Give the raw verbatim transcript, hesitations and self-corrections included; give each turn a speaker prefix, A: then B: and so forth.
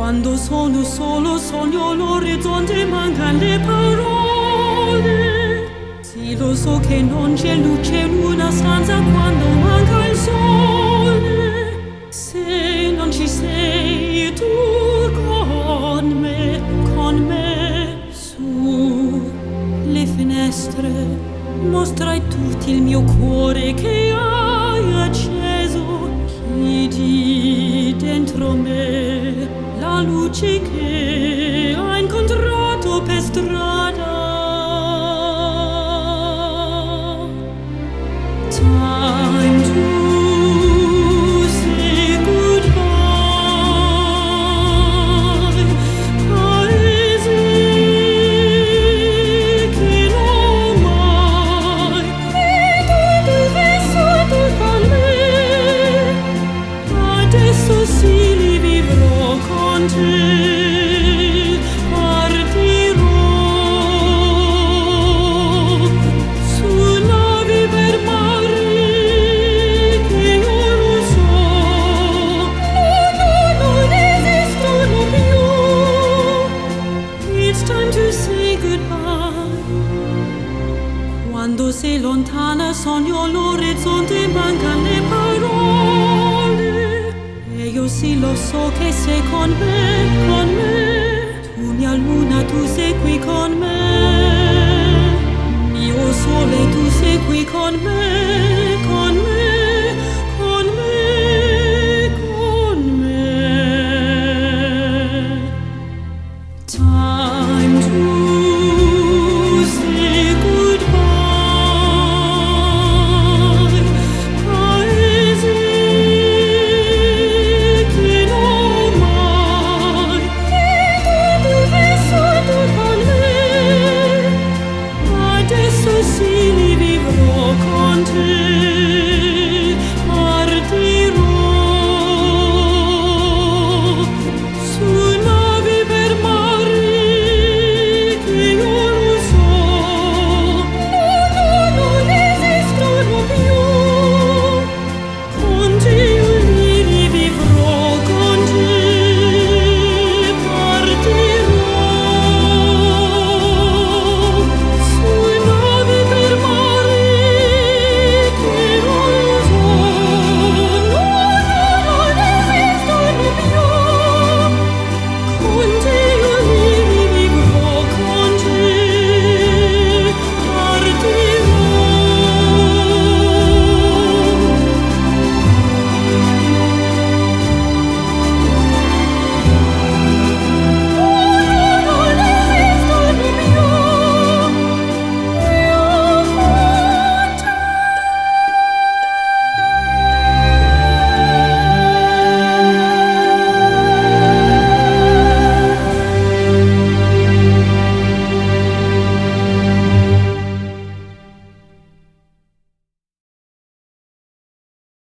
A: Quando sono solo sogno l'orizzonte, mancano le parole. Sì, lo so che non c'è luce in una stanza quando manca il sole. Se non ci sei tu con me, con me, su le finestre mostrai tutti il mio cuore che hai acceso. Chiudi dentro me la luce che hai incontrato per strada. Time to say goodbye. Paesi che non mai vedo vissuto con me. Adesso sì li vivrò con te. Quando sei lontana sogno l'orizzonte, mancano le parole. E io sì lo so che sei con me, con me. Tu mia luna, tu sei qui con me. Mio sole, tu sei qui con me.